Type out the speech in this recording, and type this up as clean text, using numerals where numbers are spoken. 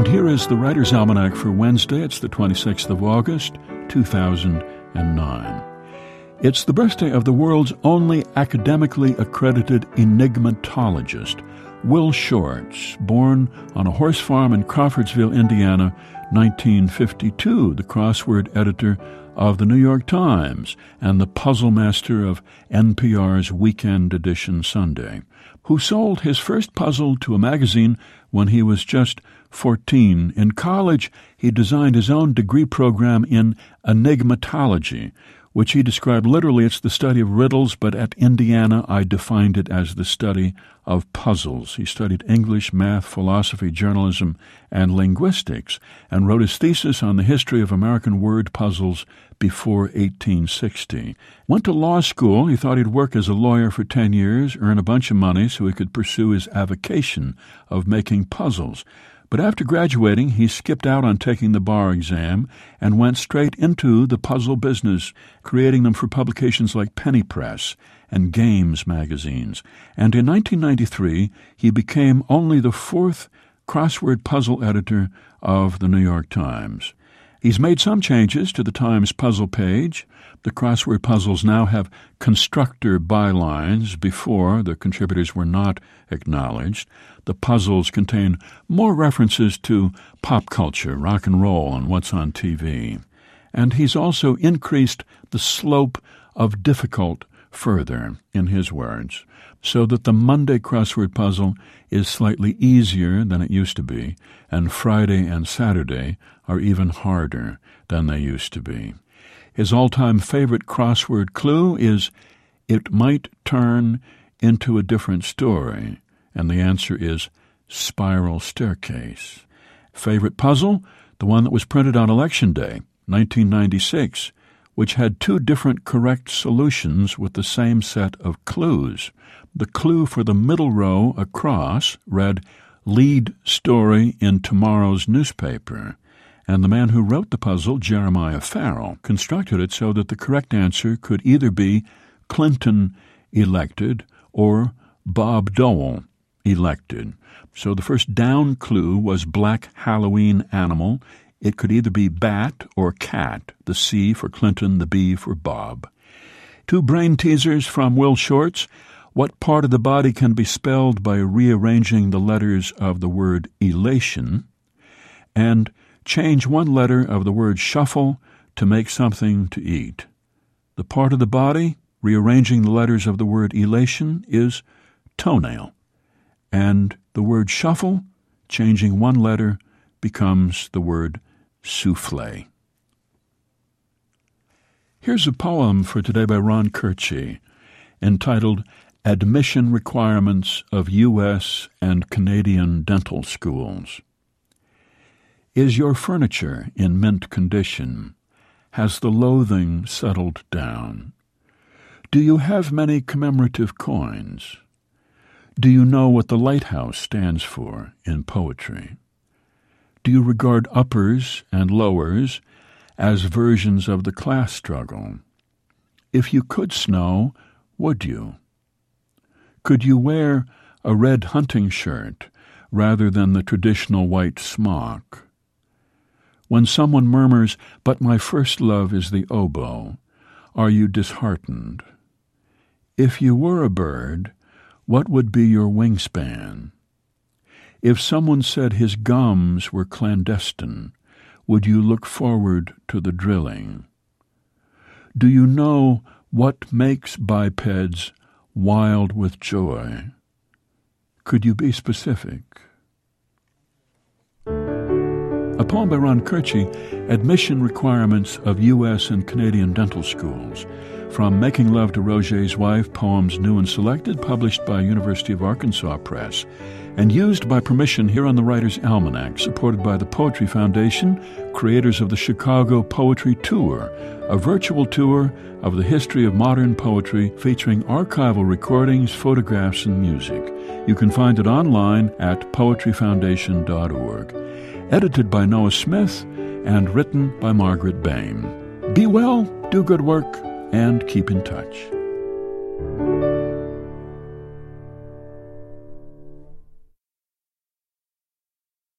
And here is the Writer's Almanac for Wednesday. It's the 26th of August, 2009. It's the birthday of the world's only academically accredited enigmatologist, Will Shortz, born on a horse farm in Crawfordsville, Indiana, 1952, the crossword editor of the New York Times and the puzzle master of NPR's Weekend Edition Sunday, who sold his first puzzle to a magazine when he was just 14. In college, he designed his own degree program in enigmatology, which he described literally, it's the study of riddles, but at Indiana I defined it as the study of puzzles. He studied English, math, philosophy, journalism, and linguistics, and wrote his thesis on the history of American word puzzles before 1860. Went to law school. He thought he'd work as a lawyer for 10 years, earn a bunch of money so he could pursue his avocation of making puzzles. But after graduating, he skipped out on taking the bar exam and went straight into the puzzle business, creating them for publications like Penny Press and Games magazines. And in 1993, he became only the fourth crossword puzzle editor of the New York Times. He's made some changes to the Times puzzle page. The crossword puzzles now have constructor bylines. Before, the contributors were not acknowledged. The puzzles contain more references to pop culture, rock and roll, and what's on TV. And he's also increased the slope of difficult further, in his words, so that the Monday crossword puzzle is slightly easier than it used to be, and Friday and Saturday are even harder than they used to be. His all-time favorite crossword clue is, it might turn into a different story, and the answer is spiral staircase. Favorite puzzle? The one that was printed on Election Day, 1996, which had two different correct solutions with the same set of clues. The clue for the middle row across read, lead story in tomorrow's newspaper. And the man who wrote the puzzle, Jeremiah Farrell, constructed it so that the correct answer could either be Clinton elected or Bob Dole elected. So the first down clue was black Halloween animal. It could either be bat or cat, the C for Clinton, the B for Bob. Two brain teasers from Will Shortz. What part of the body can be spelled by rearranging the letters of the word elation? And change one letter of the word shuffle to make something to eat. The part of the body, rearranging the letters of the word elation, is toenail. And the word shuffle, changing one letter, becomes the word souffle. Here's a poem for today by Ron Kirchie, entitled Admission Requirements of U.S. and Canadian Dental Schools. Is your furniture in mint condition? Has the loathing settled down? Do you have many commemorative coins? Do you know what the lighthouse stands for in poetry? Do you regard uppers and lowers as versions of the class struggle? If you could snow, would you? Could you wear a red hunting shirt rather than the traditional white smock? When someone murmurs, "But my first love is the oboe," are you disheartened? If you were a bird, what would be your wingspan? If someone said his gums were clandestine, would you look forward to the drilling? Do you know what makes bipeds wild with joy? Could you be specific? A poem by Ron Kirchie, Admission Requirements of U.S. and Canadian Dental Schools. From Making Love to Roget's Wife, Poems New and Selected, published by University of Arkansas Press, and used by permission here on the Writer's Almanac, supported by the Poetry Foundation, creators of the Chicago Poetry Tour, a virtual tour of the history of modern poetry featuring archival recordings, photographs, and music. You can find it online at poetryfoundation.org. Edited by Noah Smith and written by Margaret Bain. Be well, do good work, and keep in touch.